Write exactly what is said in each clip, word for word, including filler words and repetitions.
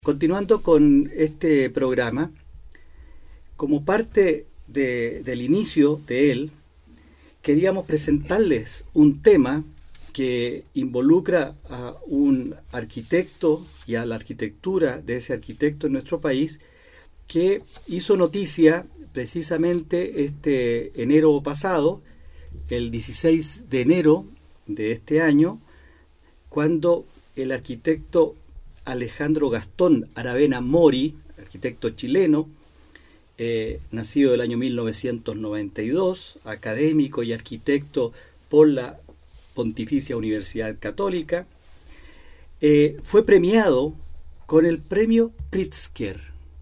Continuando con este programa, como parte de, del inicio de él, queríamos presentarles un tema que involucra a un arquitecto y a la arquitectura de ese arquitecto en nuestro país, que hizo noticia precisamente este enero pasado, el dieciséis de enero de este año, cuando el arquitecto Alejandro Gastón Aravena Mori, arquitecto chileno, eh, nacido del año mil novecientos noventa y dos, académico y arquitecto por la Pontificia Universidad Católica, eh, fue premiado con el premio Pritzker,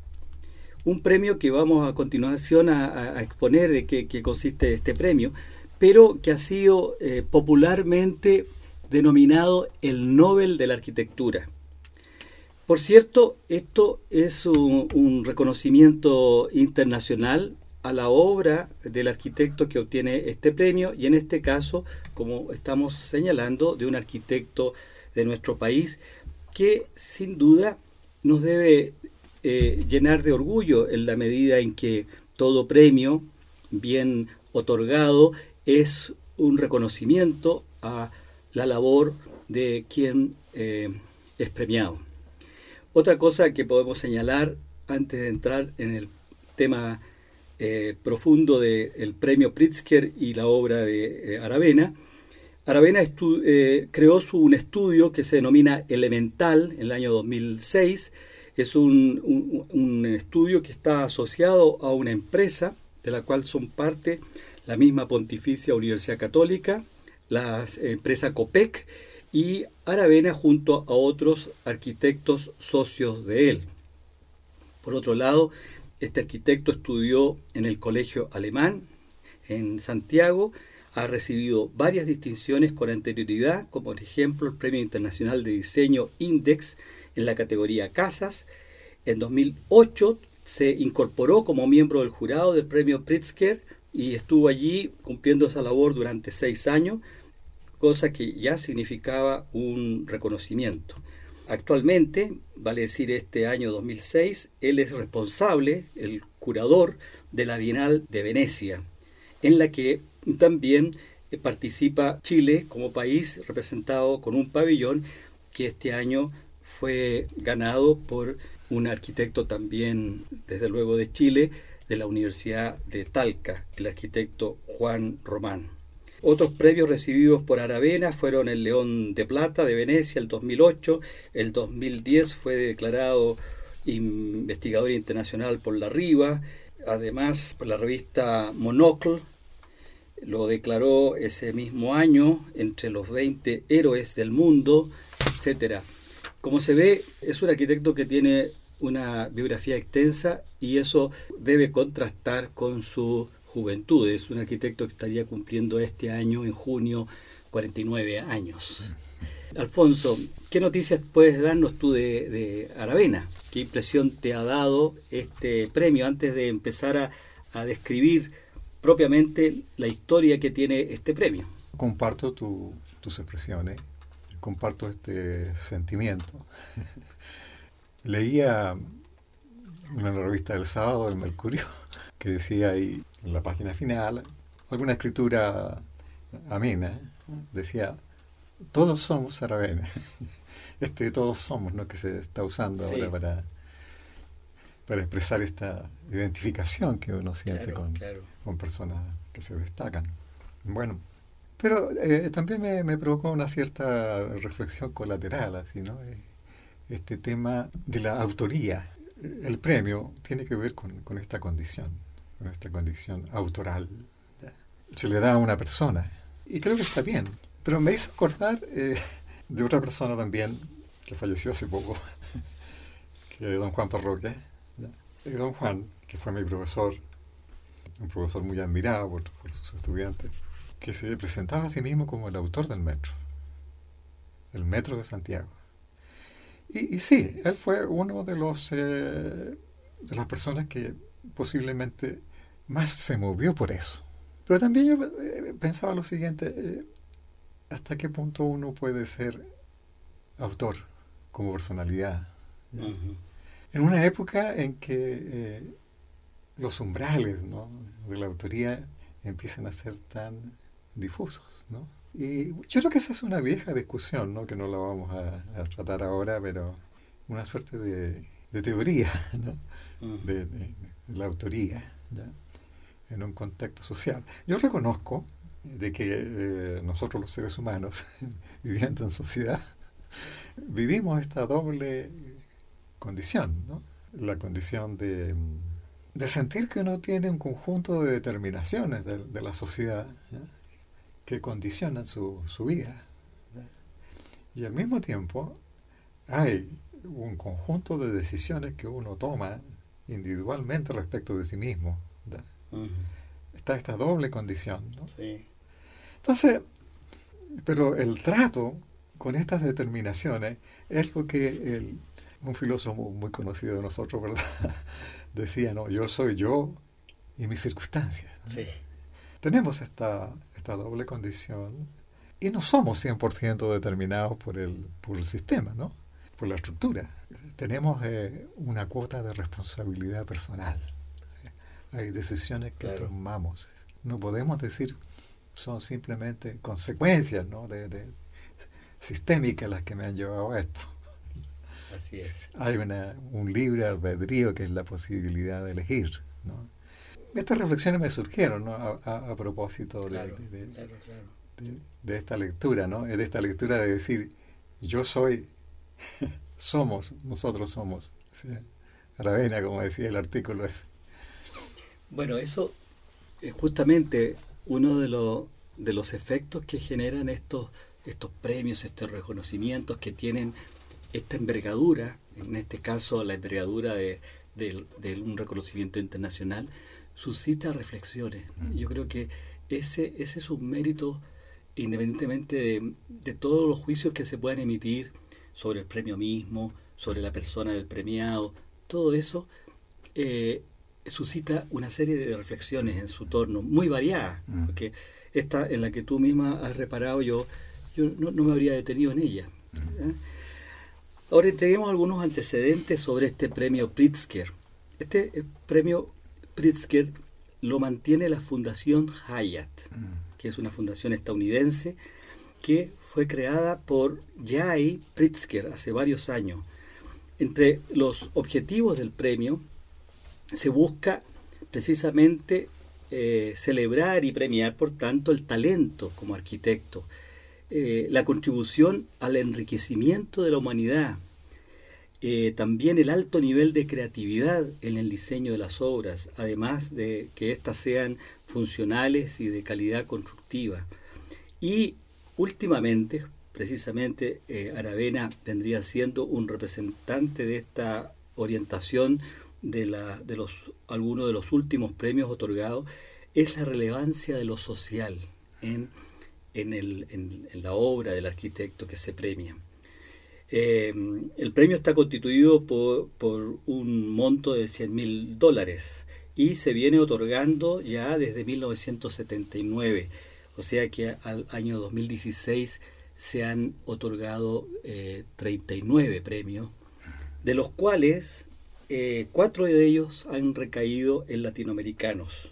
un premio que vamos a continuación a, a exponer de qué, qué consiste este premio, pero que ha sido eh, popularmente denominado el Nobel de la Arquitectura. Por cierto, esto es un, un reconocimiento internacional a la obra del arquitecto que obtiene este premio, y en este caso, como estamos señalando, de un arquitecto de nuestro país que sin duda nos debe eh, llenar de orgullo en la medida en que todo premio bien otorgado es un reconocimiento a la labor de quien eh, es premiado. Otra cosa que podemos señalar antes de entrar en el tema eh, profundo del premio Pritzker y la obra de eh, Aravena, Aravena estu- eh, creó su, un estudio que se denomina Elemental en el año dos mil seis. Es un, un, un estudio que está asociado a una empresa de la cual son parte la misma Pontificia Universidad Católica, la empresa COPEC, y Aravena junto a otros arquitectos socios de él. Por otro lado, este arquitecto estudió en el Colegio Alemán en Santiago, ha recibido varias distinciones con anterioridad, como por ejemplo el Premio Internacional de Diseño Index en la categoría Casas. En dos mil ocho se incorporó como miembro del jurado del Premio Pritzker y estuvo allí cumpliendo esa labor durante seis años, cosa que ya significaba un reconocimiento. Actualmente, vale decir este año dos mil seis, él es responsable, el curador de la Bienal de Venecia, en la que también participa Chile como país, representado con un pabellón que este año fue ganado por un arquitecto también, desde luego de Chile, de la Universidad de Talca, el arquitecto Juan Román. Otros premios recibidos por Aravena fueron el León de Plata de Venecia el dos mil ocho, el dos mil diez fue declarado investigador internacional por la RIVA, además por la revista Monocle lo declaró ese mismo año entre los veinte héroes del mundo, etcétera. Como se ve, es un arquitecto que tiene una biografía extensa y eso debe contrastar con su juventud. Es un arquitecto que estaría cumpliendo este año, en junio, cuarenta y nueve años. Alfonso, ¿qué noticias puedes darnos tú de, de Aravena? ¿Qué impresión te ha dado este premio antes de empezar a, a describir propiamente la historia que tiene este premio? Comparto tu, tus expresiones, comparto este sentimiento. Leía en la revista del sábado, El Mercurio, que decía ahí en la página final, alguna escritura amena, decía, todos somos Aravena. Este todos somos, ¿no?, que se está usando sí. ahora para, para expresar esta identificación que uno siente claro, con, claro. con personas que se destacan. Bueno, pero eh, también me, me provocó una cierta reflexión colateral, así, ¿no? Este tema de la autoría. El premio tiene que ver con, con esta condición, con esta condición autoral. Se le da a una persona, y creo que está bien. Pero me hizo acordar eh, de otra persona también, que falleció hace poco, que es don Juan Parroquia. Y don Juan, que fue mi profesor, un profesor muy admirado por, por sus estudiantes, que se presentaba a sí mismo como el autor del metro, el metro de Santiago. Y, y sí, él fue uno de los eh, de las personas que posiblemente más se movió por eso. Pero también yo eh, pensaba lo siguiente, eh, ¿hasta qué punto uno puede ser autor como personalidad? Uh-huh. en una época en que eh, los umbrales, ¿no?, de la autoría empiezan a ser tan difusos, ¿no? Y yo creo que esa es una vieja discusión, ¿no?, que no la vamos a, a tratar ahora, pero una suerte de, de teoría, ¿no?, Mm. de, de, de la autoría, ¿ya?, en un contexto social. Yo reconozco de que eh, nosotros los seres humanos, viviendo en sociedad, vivimos esta doble condición, ¿no? La condición de, de sentir que uno tiene un conjunto de determinaciones de, de la sociedad, ¿ya?, que condicionan su, su vida, ¿ya?, y al mismo tiempo hay un conjunto de decisiones que uno toma individualmente respecto de sí mismo, ¿ya? Uh-huh. Está esta doble condición, ¿no? Sí. Entonces, pero el trato con estas determinaciones es lo que el, un filósofo muy conocido de nosotros, ¿verdad?, decía, ¿no?, yo soy yo y mis circunstancias, ¿no? Sí. Tenemos esta, esta doble condición y no somos cien por ciento determinados por el, por el sistema, ¿no?, por la estructura. Tenemos eh, una cuota de responsabilidad personal. Hay decisiones que claro. tomamos. No podemos decir son simplemente consecuencias, ¿no?, de, de sistémicas las que me han llevado a esto. Así es. Hay una, un libre albedrío que es la posibilidad de elegir, ¿no? Estas reflexiones me surgieron, ¿no?, a, a, a propósito de, claro, de, de, claro, claro. de, de esta lectura, ¿no?, de esta lectura de decir yo soy, somos, nosotros somos. ¿Sí? Aravena, como decía el artículo ese. Bueno, eso es justamente uno de, lo, de los efectos que generan estos, estos premios, estos reconocimientos que tienen esta envergadura, en este caso la envergadura de, de, de un reconocimiento internacional, suscita reflexiones. Yo creo que ese, ese es un mérito, independientemente de, de todos los juicios que se puedan emitir sobre el premio mismo, sobre la persona del premiado, todo eso eh, suscita una serie de reflexiones en su torno, muy variadas, mm. porque esta en la que tú misma has reparado, yo, yo no, no me habría detenido en ella. ¿eh? Ahora entreguemos algunos antecedentes sobre este premio Pritzker. Este eh, premio Pritzker lo mantiene la Fundación Hyatt, mm. que es una fundación estadounidense que fue creada por Jay Pritzker hace varios años. Entre los objetivos del premio se busca precisamente eh, celebrar y premiar, por tanto, el talento como arquitecto, eh, la contribución al enriquecimiento de la humanidad, eh, también el alto nivel de creatividad en el diseño de las obras, además de que éstas sean funcionales y de calidad constructiva. Y últimamente, precisamente, eh, Aravena vendría siendo un representante de esta orientación de, la, de los, algunos de los últimos premios otorgados, es la relevancia de lo social en, en, el, en, en la obra del arquitecto que se premia. Eh, el premio está constituido por, por un monto de cien mil dólares y se viene otorgando ya desde mil novecientos setenta y nueve, o sea que al año dos mil dieciséis se han otorgado eh, treinta y nueve premios, de los cuales eh, cuatro de ellos han recaído en latinoamericanos.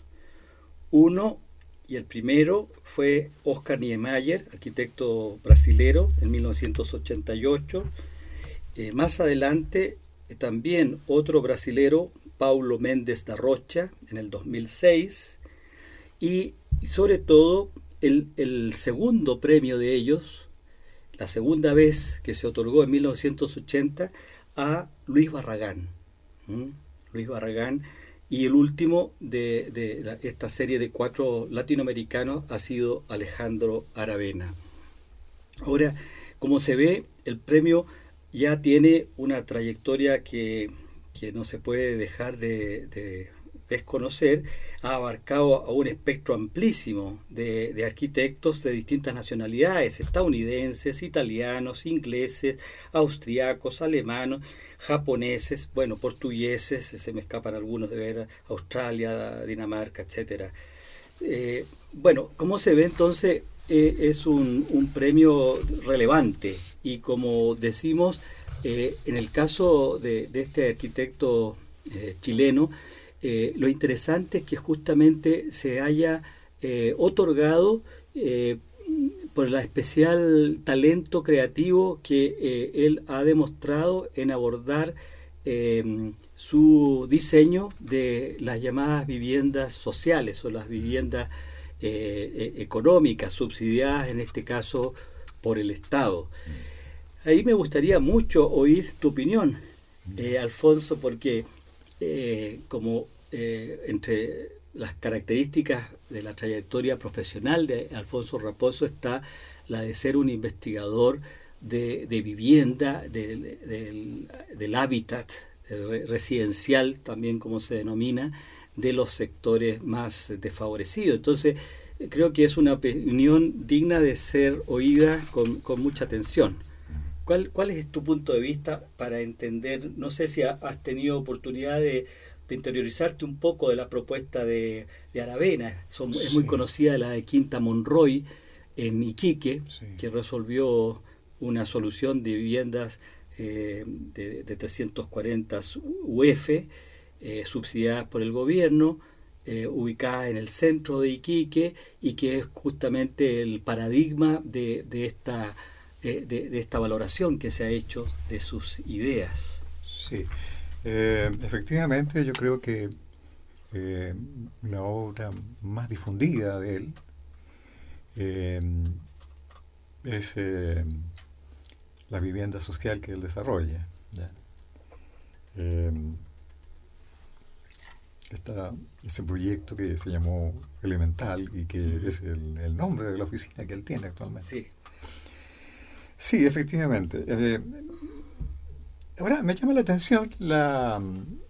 Uno, y el primero, fue Oscar Niemeyer, arquitecto brasilero, en mil novecientos ochenta y ocho. Eh, más adelante, eh, también otro brasilero, Paulo Mendes da Rocha, en el dos mil seis. Y, y sobre todo, el, el segundo premio de ellos, la segunda vez que se otorgó en mil novecientos ochenta, a Luis Barragán. ¿Mm? Luis Barragán. Y el último de, de la, esta serie de cuatro latinoamericanos ha sido Alejandro Aravena. Ahora, como se ve, el premio ya tiene una trayectoria que, que no se puede dejar de, de desconocer. Ha abarcado a un espectro amplísimo de, de arquitectos de distintas nacionalidades, estadounidenses, italianos, ingleses, austriacos, alemanes, japoneses, bueno, portugueses, se me escapan algunos de ver, Australia, Dinamarca, etcétera. Eh, bueno, como se ve entonces, eh, es un, un premio relevante y, como decimos, Eh, en el caso de, de este arquitecto eh, chileno, eh, lo interesante es que justamente se haya eh, otorgado eh, por el especial talento creativo que eh, él ha demostrado en abordar eh, su diseño de las llamadas viviendas sociales o las viviendas eh, eh, económicas, subsidiadas en este caso por el Estado. Ahí me gustaría mucho oír tu opinión, eh, Alfonso, porque eh, como eh, entre las características de la trayectoria profesional de Alfonso Raposo está la de ser un investigador de, de vivienda, de, de, del, del hábitat residencial, también como se denomina, de los sectores más desfavorecidos. Entonces, creo que es una opinión digna de ser oída con, con mucha atención. ¿Cuál, ¿Cuál es tu punto de vista para entender? No sé si ha, has tenido oportunidad de, de interiorizarte un poco de la propuesta de, de Aravena. Son, sí. Es muy conocida la de Quinta Monroy en Iquique, sí. que resolvió una solución de viviendas eh, de, de trescientos cuarenta U F, eh, subsidiadas por el gobierno, eh, ubicada en el centro de Iquique, y que es justamente el paradigma de, de esta De, de, de esta valoración que se ha hecho de sus ideas. Sí, eh, efectivamente yo creo que eh, la obra más difundida de él eh, es eh, la vivienda social que él desarrolla. ¿Ya? Eh, está ese proyecto que se llamó Elemental y que uh-huh. es el, el nombre de la oficina que él tiene actualmente. Sí. Sí, efectivamente. Eh, ahora, me llama la atención la,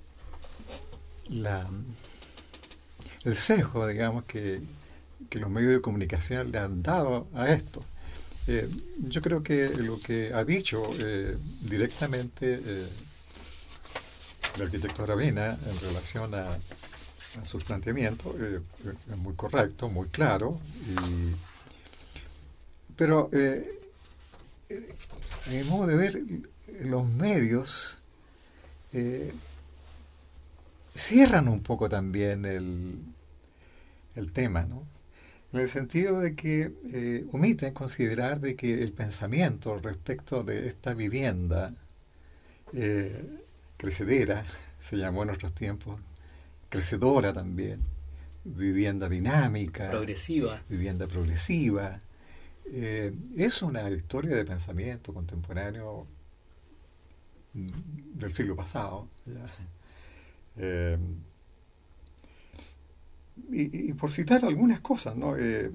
la el sesgo, digamos, que, que los medios de comunicación le han dado a esto. Eh, yo creo que lo que ha dicho eh, directamente eh, el arquitecto Aravena en relación a, a sus planteamientos eh, es muy correcto, muy claro, y, pero eh, a mi modo de ver, los medios eh, cierran un poco también el, el tema, ¿no? En el sentido de que eh, omiten considerar de que el pensamiento respecto de esta vivienda eh, crecedera, se llamó en nuestros tiempos, crecedora también, vivienda dinámica, progresiva, vivienda progresiva, Eh, es una historia de pensamiento contemporáneo del siglo pasado. Eh, y, y por citar algunas cosas, ¿no? Eh,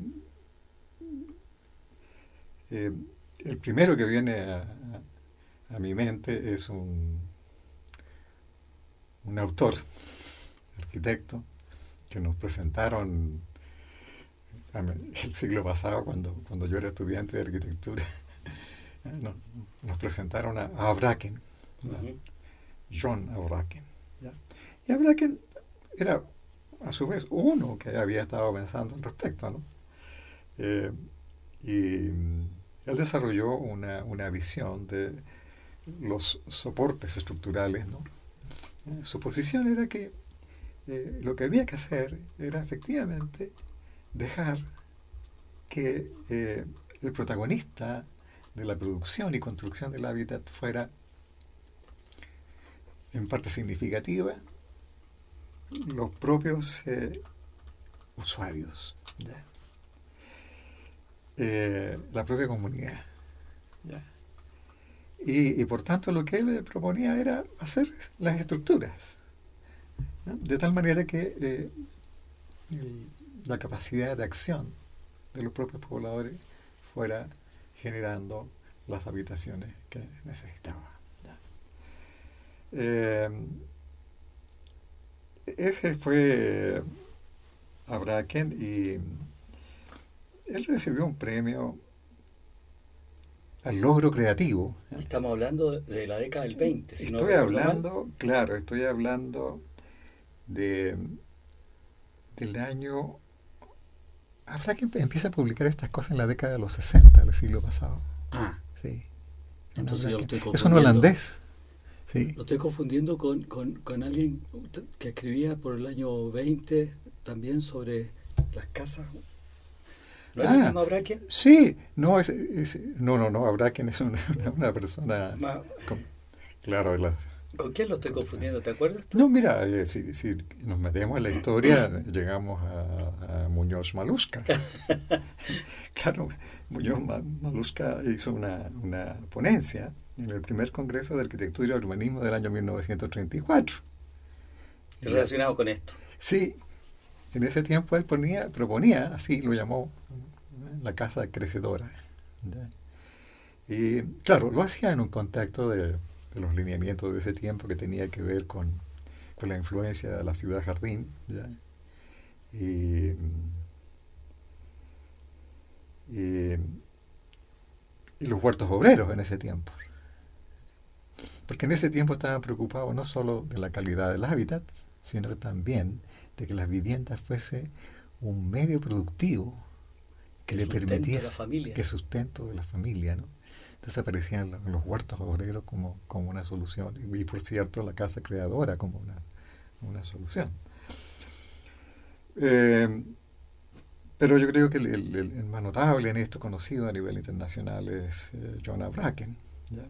eh, el primero que viene a, a, a mi mente es un, un autor, arquitecto, que nos presentaron el siglo pasado, cuando, cuando yo era estudiante de arquitectura, nos, nos presentaron a, a Houbraken, uh-huh. John Houbraken. ¿Ya? Y Houbraken era, a su vez, uno que había estado pensando al respecto, ¿no? Eh, y él desarrolló una, una visión de los soportes estructurales, ¿no? Eh, su posición era que eh, lo que había que hacer era efectivamente dejar que eh, el protagonista de la producción y construcción del hábitat fuera en parte significativa los propios eh, usuarios, ¿ya? Eh, la propia comunidad, ¿ya? Y, y por tanto lo que él proponía era hacer las estructuras, ¿no? De tal manera que eh, el, la capacidad de acción de los propios pobladores fuera generando las habitaciones que necesitaba. Eh, ese fue Houbraken y él recibió un premio al logro creativo. Estamos hablando de la década del veinte. Si estoy no hablando, mal. claro, estoy hablando de del año... Houbraken empieza a publicar estas cosas en la década de los sesenta del siglo pasado. Ah. Sí. Entonces yo lo estoy Es un confundiendo. holandés. Sí. Lo estoy confundiendo con, con, con alguien que escribía por el año veinte también sobre las casas. ¿No es el Ah, mismo Braque? sí. No, es, es- no, no, no. Bracken es una, una persona, Ma- con- claro, de las... ¿Con quién lo estoy confundiendo? ¿Te acuerdas tú? No, mira, eh, si, si nos metemos en la historia, llegamos a, a Muñoz Malusca. Claro, Muñoz Ma- Malusca hizo una, una ponencia en el primer Congreso de Arquitectura y Urbanismo del año mil novecientos treinta y cuatro. Ya. Relacionado con esto. Sí, en ese tiempo él ponía, proponía, así lo llamó, la casa crecedora. ¿Ya? Y claro, lo hacía en un contexto de, de los lineamientos de ese tiempo que tenía que ver con, con la influencia de la ciudad jardín. ¿Ya? Y, y, y los huertos obreros en ese tiempo. Porque en ese tiempo estaban preocupados no solo de la calidad del hábitat, sino también de que las viviendas fuese un medio productivo que El le sustento de la permitiese familia. que sustento de la familia, ¿no? Entonces aparecían los, los huertos obreros como, como una solución y, y, por cierto la casa creadora como una, una solución. Eh, pero yo creo que el, el, el más notable en esto conocido a nivel internacional es eh, John A. Bracken, ¿ya?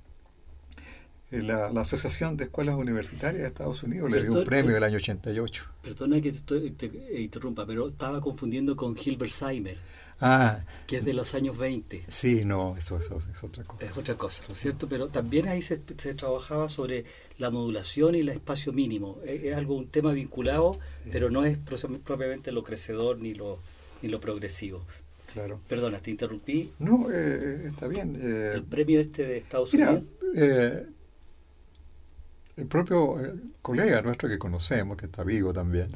La, la Asociación de Escuelas Universitarias de Estados Unidos le dio un Perdón, premio per- el año ochenta y ocho. perdona que te, estoy- te- eh, interrumpa, pero estaba confundiendo con Hilbert Seimer, Ah, que es de los años veinte. sí, no, eso, eso es otra cosa. Es otra cosa, ¿no es cierto? Pero también ahí se, se trabajaba sobre la modulación y el espacio mínimo. Es, es algo, un tema vinculado, pero no es pro- propiamente lo crecedor ni lo, ni lo progresivo. Claro. Perdona, te interrumpí. No, eh, está bien. Eh, El premio este de Estados mira, Unidos. eh, el propio eh, colega nuestro que conocemos, que está vivo también,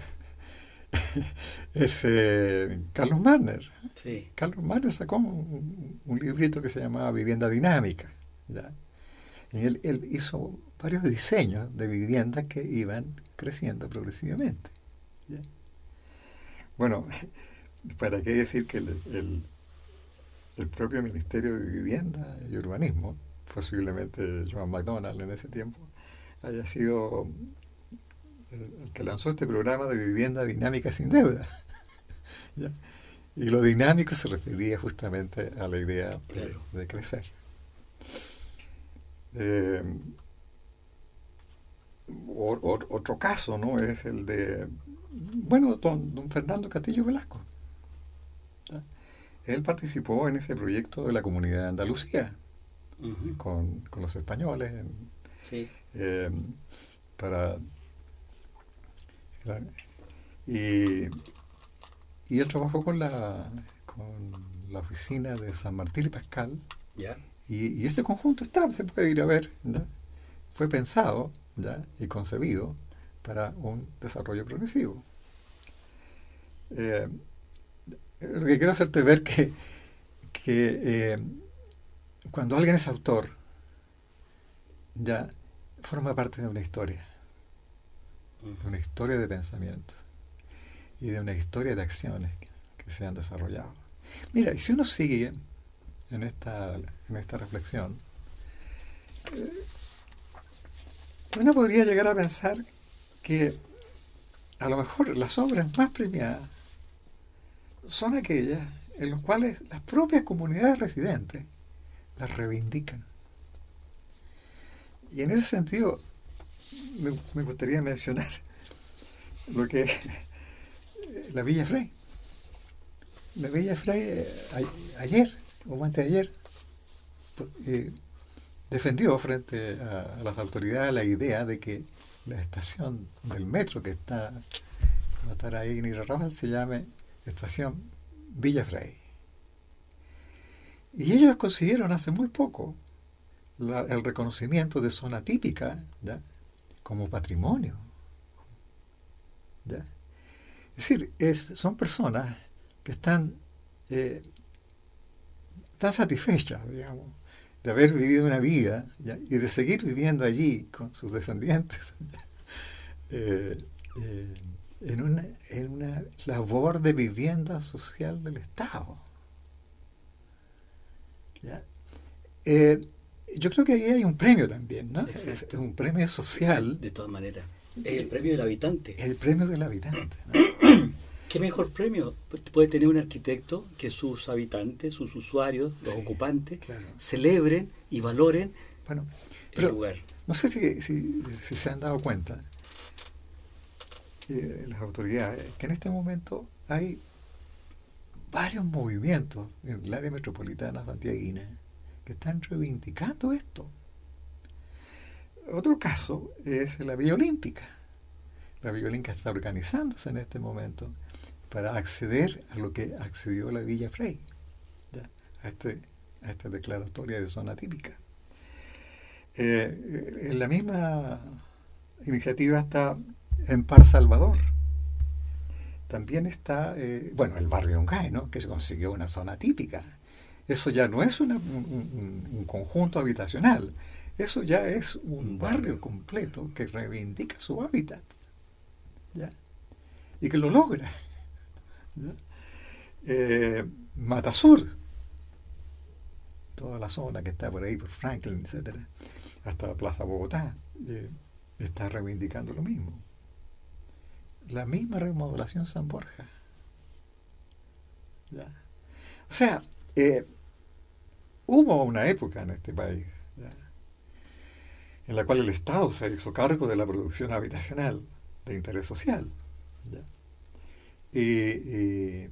es eh, Carlos Marner. Sí. Carlos Marner sacó un, un librito que se llamaba Vivienda Dinámica. ¿Ya? Y él, él hizo varios diseños de viviendas que iban creciendo progresivamente. ¿Ya? Bueno, ¿para qué decir que el, el, el propio Ministerio de Vivienda y Urbanismo, posiblemente Joan McDonald en ese tiempo, haya sido el que lanzó este programa de vivienda dinámica sin deuda? ¿Ya? Y lo dinámico se refería justamente a la idea de, Claro. de crecer. Eh, o, o, otro caso, ¿no? Es el de, bueno, don, don Fernando Castillo Velasco. ¿Ya? Él participó en ese proyecto de la Comunidad de Andalucía Ujú. con, con los españoles en, Sí. eh, para la- y, y él trabajó con la con la oficina de San Martín y Pascal Ya. y, y ese conjunto está, se puede ir a ver, ¿no? Fue pensado, ¿ya? Y concebido para un desarrollo progresivo. Eh, lo que quiero hacerte ver que, que eh, cuando alguien es autor, ya forma parte de una historia, de una historia de pensamiento y de una historia de acciones que, que se han desarrollado. Mira, y si uno sigue en esta, en esta reflexión, eh, uno podría llegar a pensar que a lo mejor las obras más premiadas son aquellas en las cuales las propias comunidades residentes las reivindican. Y en ese sentido me, me gustaría mencionar lo que la Villa Frey. La Villa Frey eh, a, ayer o antes de ayer eh, defendió frente a, a las autoridades la idea de que la estación del metro que está va a estar ahí en Irarrázaval se llame Estación Villa Frey. Y ellos consiguieron hace muy poco la, el reconocimiento de zona típica, ¿ya? Como patrimonio. ¿Ya? Es decir, es, son personas que están, eh, están satisfechas, digamos, de haber vivido una vida, ¿ya? Y de seguir viviendo allí con sus descendientes, eh, eh, en, una, en una labor de vivienda social del Estado. ¿Ya? Eh, yo creo que ahí hay un premio también, ¿no? Es, es Exacto. un premio social. De, de todas maneras. Es el premio del habitante. El premio del habitante, ¿no? ¿Qué mejor premio puede tener un arquitecto que sus habitantes, sus usuarios, los Sí, ocupantes, claro. celebren y valoren Bueno, el pero lugar? no sé si, si, si se han dado cuenta, eh, las autoridades, que en este momento hay varios movimientos en el área metropolitana santiaguina que están reivindicando esto. Otro caso es la Villa Olímpica. La Villa Olímpica está organizándose en este momento para acceder a lo que accedió la Villa Frey, ¿ya? A, este, a esta declaratoria de zona típica. Eh, en la misma iniciativa está en Par Salvador. También está, eh, bueno, el barrio Ongay, ¿no? Que se consiguió una zona típica. Eso ya no es una, un, un, un conjunto habitacional, eso ya es un barrio completo que reivindica su hábitat, ¿ya? Y que lo logra, ¿ya? Eh, Matasur, toda la zona que está por ahí, por Franklin, etcétera, hasta la Plaza Bogotá, eh, está reivindicando lo mismo. La misma remodelación San Borja, ¿ya? O sea, eh, hubo una época en este país, ¿ya?, en la cual el Estado se hizo cargo de la producción habitacional de interés social, ¿ya? Y, y,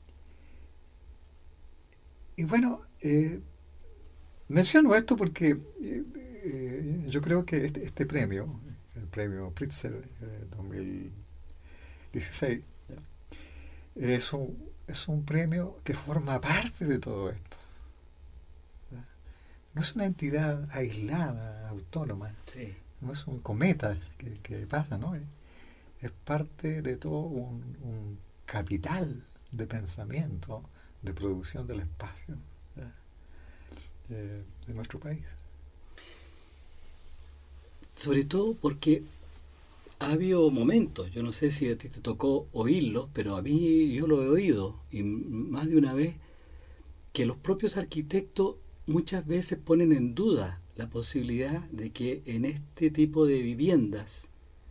y bueno, eh, menciono esto porque eh, eh, yo creo que este, este premio, el premio Pritzker eh, dos mil dieciséis, ¿ya?, es un, es un premio que forma parte de todo esto. No es una entidad aislada, autónoma, Sí. No es un cometa que, que pasa, ¿no? Es, es parte de todo un, un capital de pensamiento, de producción del espacio, eh, de nuestro país. Sobre todo porque ha habido momentos, yo no sé si a ti te tocó oírlo, pero a mí yo lo he oído, y más de una vez, que los propios arquitectos muchas veces ponen en duda la posibilidad de que en este tipo de viviendas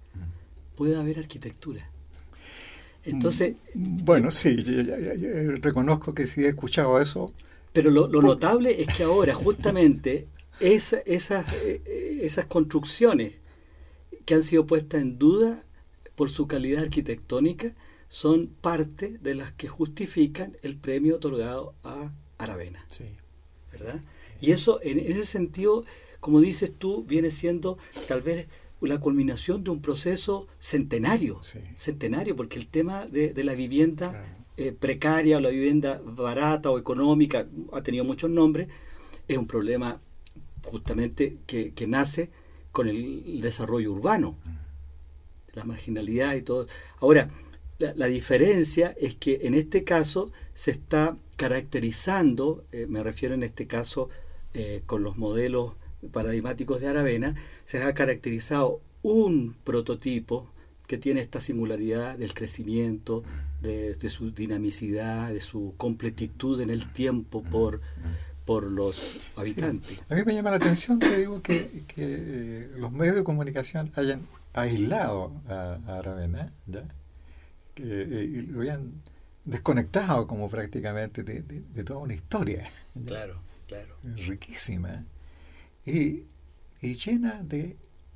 pueda haber arquitectura. Entonces, bueno, sí, yo, yo, yo, yo reconozco que sí he escuchado eso. Pero lo, lo notable es que ahora justamente esa, esas, esas construcciones que han sido puestas en duda por su calidad arquitectónica son parte de las que justifican el premio otorgado a Aravena. Sí. ¿Verdad? Y eso, en ese sentido, como dices tú, viene siendo tal vez la culminación de un proceso centenario, Sí. centenario, porque el tema de, de la vivienda Claro. eh, precaria o la vivienda barata o económica, ha tenido muchos nombres, es un problema justamente que, que nace con el, el desarrollo urbano, la marginalidad y todo. Ahora, la, la diferencia es que en este caso se está caracterizando, eh, me refiero en este caso eh, con los modelos paradigmáticos de Aravena, se ha caracterizado un prototipo que tiene esta singularidad del crecimiento, de, de su dinamicidad, de su completitud en el tiempo por, por los habitantes. Sí. A mí me llama la atención, te digo, que, que eh, los medios de comunicación hayan aislado a, a Aravena, ¿ya?, que eh, lo hayan desconectado como prácticamente de, de, de toda una historia, ¿ya?, Claro, claro. riquísima y, y llena de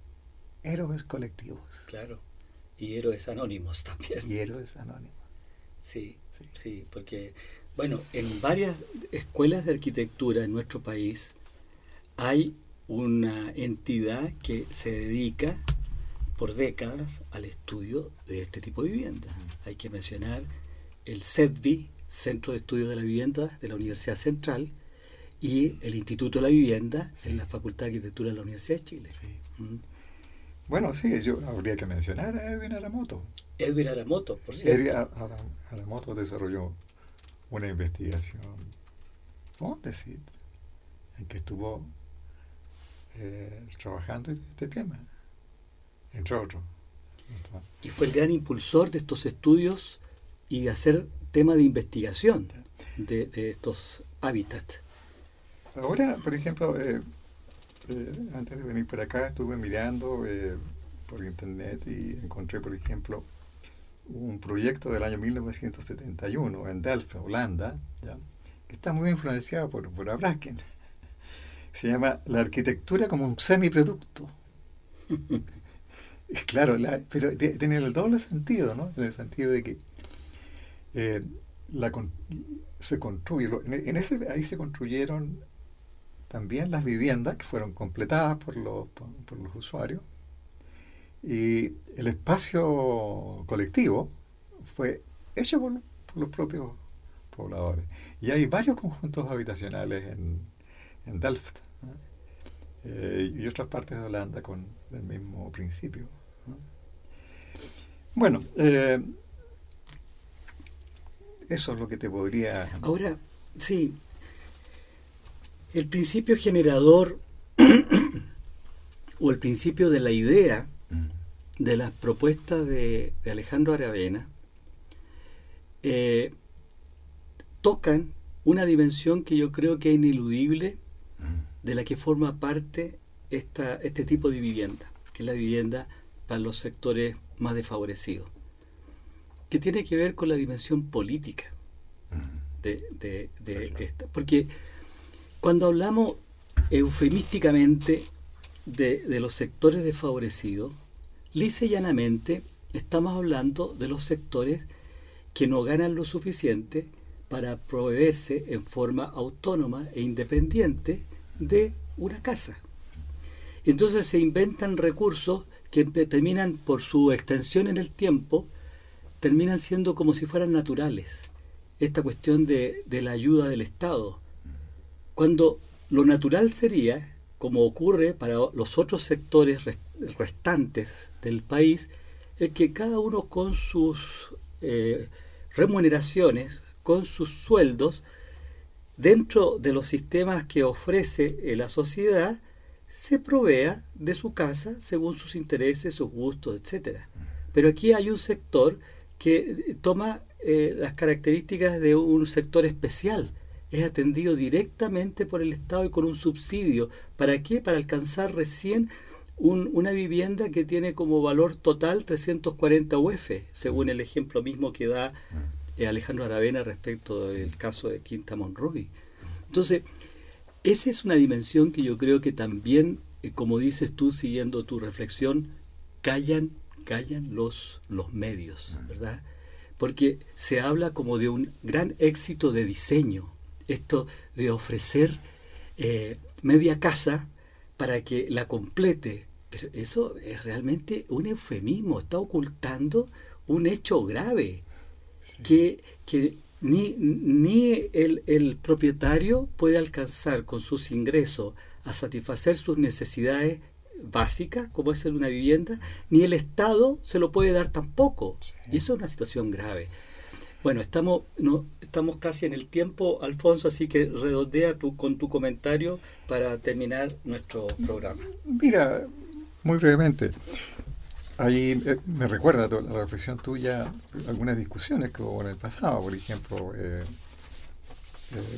héroes colectivos. Claro. Y héroes anónimos también. Y héroes anónimos. Sí, Sí. sí, porque, bueno, en varias escuelas de arquitectura en nuestro país hay una entidad que se dedica por décadas al estudio de este tipo de viviendas. Hay que mencionar el CEDVI, Centro de Estudios de la Vivienda de la Universidad Central, y el Instituto de la Vivienda, sí, en la Facultad de Arquitectura de la Universidad de Chile. Sí. ¿Mm? Bueno, sí, yo habría que mencionar a Edwin Aramoto. Edwin Aramoto, por cierto. Edwin Aramoto desarrolló una investigación Fondesit en que estuvo eh, trabajando este tema, entre otros. Y fue el gran impulsor de estos estudios y de hacer tema de investigación de, de estos hábitats. Ahora, por ejemplo, eh, eh, antes de venir para acá estuve mirando eh, por internet y encontré, por ejemplo, un proyecto del año mil novecientos setenta y uno en Delft, Holanda, ¿ya? Que está muy influenciado por, por Abraken. Se llama La arquitectura como un semiproducto. Claro, la, pero tiene el doble sentido, ¿no? En el sentido de que eh, la, se construye, en ese, ahí se construyeron también las viviendas que fueron completadas por los, por, por los usuarios, y el espacio colectivo fue hecho por, por los propios pobladores. Y hay varios conjuntos habitacionales en, en Delft, ¿no? eh, y otras partes de Holanda con el mismo principio, ¿no? Bueno, eh, eso es lo que te podría... Ahora, sí, el principio generador o el principio de la idea de las propuestas de, de Alejandro Aravena eh, tocan una dimensión que yo creo que es ineludible, de la que forma parte esta, este tipo de vivienda, que es la vivienda para los sectores más desfavorecidos, que tiene que ver con la dimensión política de, de, de claro. esta. Porque cuando hablamos eufemísticamente de, de los sectores desfavorecidos, lisa y llanamente estamos hablando de los sectores que no ganan lo suficiente para proveerse en forma autónoma e independiente de una casa. Entonces se inventan recursos que terminan, por su extensión en el tiempo, terminan siendo como si fueran naturales. Esta cuestión de, de la ayuda del Estado, cuando lo natural sería, como ocurre para los otros sectores rest- restantes del país, el que cada uno con sus eh, remuneraciones, con sus sueldos, dentro de los sistemas que ofrece eh, la sociedad, se provea de su casa según sus intereses, sus gustos, etcétera. Pero aquí hay un sector que toma eh, las características de un sector especial, es atendido directamente por el Estado y con un subsidio. ¿Para qué? Para alcanzar recién un, una vivienda que tiene como valor total trescientos cuarenta U F, según el ejemplo mismo que da eh, Alejandro Aravena respecto del caso de Quinta Monroy. Entonces, esa es una dimensión que yo creo que también, eh, como dices tú, siguiendo tu reflexión, callan, callan los, los medios, ¿verdad? Porque se habla como de un gran éxito de diseño, esto de ofrecer eh, media casa para que la complete, pero eso es realmente un eufemismo, está ocultando un hecho grave, sí. que, que ni, ni el, el propietario puede alcanzar con sus ingresos a satisfacer sus necesidades básicas, como es una vivienda, ni el Estado se lo puede dar tampoco, sí. Y eso es una situación grave. Bueno, estamos no, estamos casi en el tiempo, Alfonso, así que redondea tu, con tu comentario para terminar nuestro programa. Mira, muy brevemente, ahí eh, me recuerda la reflexión tuya, algunas discusiones que hubo en el pasado, por ejemplo, eh, eh,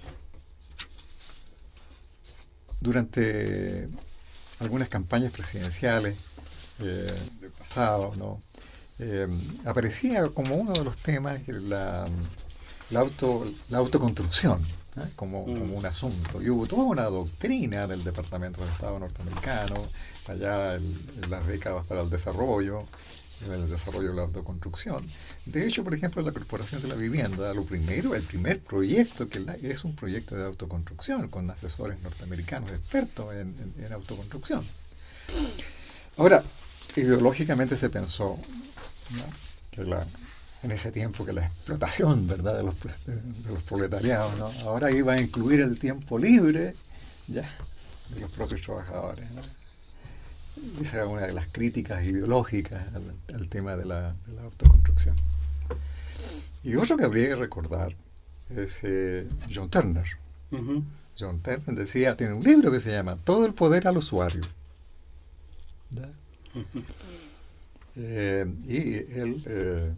durante algunas campañas presidenciales eh, del pasado, ¿no? Eh, aparecía como uno de los temas la, la, auto, la autoconstrucción, ¿eh? como, mm. como un asunto. Y hubo toda una doctrina del Departamento de Estado norteamericano, allá en, en las décadas para el desarrollo, en el desarrollo de la autoconstrucción. De hecho, por ejemplo, la Corporación de la Vivienda, lo primero, el primer proyecto que la, es un proyecto de autoconstrucción con asesores norteamericanos expertos en, en, en autoconstrucción. Ahora, ideológicamente se pensó, ¿no? que la, en ese tiempo que la explotación, ¿verdad?, de los, de, de los proletariados, ¿no? Ahora iba a incluir el tiempo libre ya de los propios trabajadores, ¿no? Esa era una de las críticas ideológicas al, al tema de la, de la autoconstrucción. Y otro que habría que recordar es eh, John Turner. Uh-huh. John Turner decía, tiene un libro que se llama Todo el poder al usuario. ¿Ya? Uh-huh. Eh, y él, eh,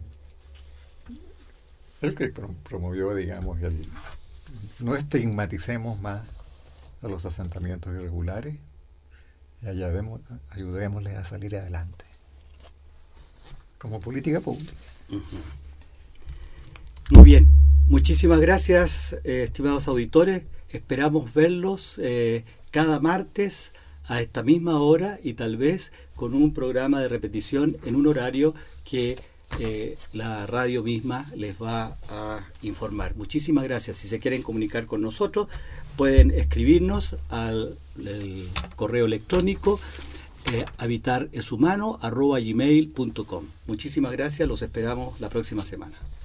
él que promovió, digamos, el no estigmaticemos más a los asentamientos irregulares, y ayudemos, ayudémosles a salir adelante como política pública. Uh-huh. Muy bien, muchísimas gracias, eh, estimados auditores. Esperamos verlos eh, cada martes a esta misma hora y tal vez con un programa de repetición en un horario que eh, la radio misma les va a informar. Muchísimas gracias. Si se quieren comunicar con nosotros, pueden escribirnos al el correo electrónico eh, habitaresumano arroba gmail punto com. Muchísimas gracias, los esperamos la próxima semana.